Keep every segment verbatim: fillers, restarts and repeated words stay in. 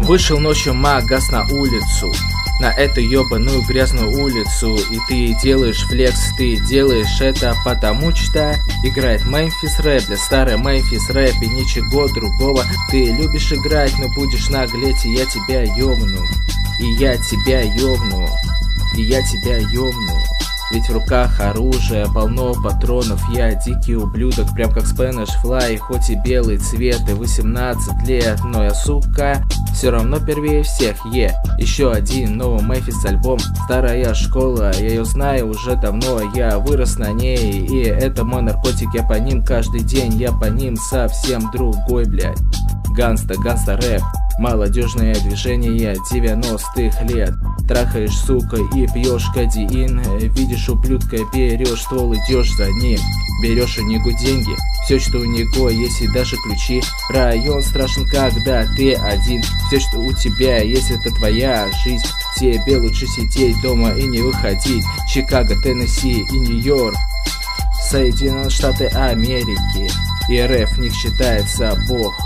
Вышел ночью Магас на улицу, на эту ёбаную грязную улицу, и ты делаешь флекс, ты делаешь это потому что играет Мемфис рэп, для старый Мемфис рэп и ничего другого. Ты любишь играть, но будешь наглеть, и я тебя ёбну, и я тебя ёбну, и я тебя ёбну. Ведь в руках оружие, полно патронов, я дикий ублюдок, прям как Spanish Fly, хоть и белый цвет, и восемнадцать лет, но я, сука, все равно первее всех, е. Yeah. Еще один новый Мемфис альбом, старая школа, я ее знаю уже давно, я вырос на ней, и это мой наркотик, я по ним каждый день, я по ним совсем другой, блядь. Ганста, ганста рэп, молодежное движение девяностых лет. Трахаешь, сука, и пьешь кадеин, видишь ублюдка, берешь ствол, идешь за ним. Берешь у него деньги, все, что у него есть, и даже ключи. Район страшен, когда ты один. Все, что у тебя есть, это твоя жизнь. Тебе лучше сидеть дома и не выходить. Чикаго, Теннесси и Нью-Йорк, Соединенные Штаты Америки, и РФ в них считается бог.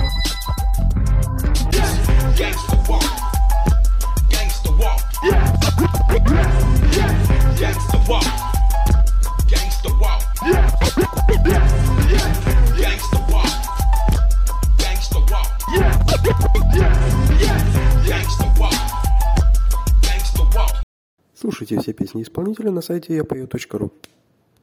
Слушайте все песни исполнителя на сайте я пою точка ру.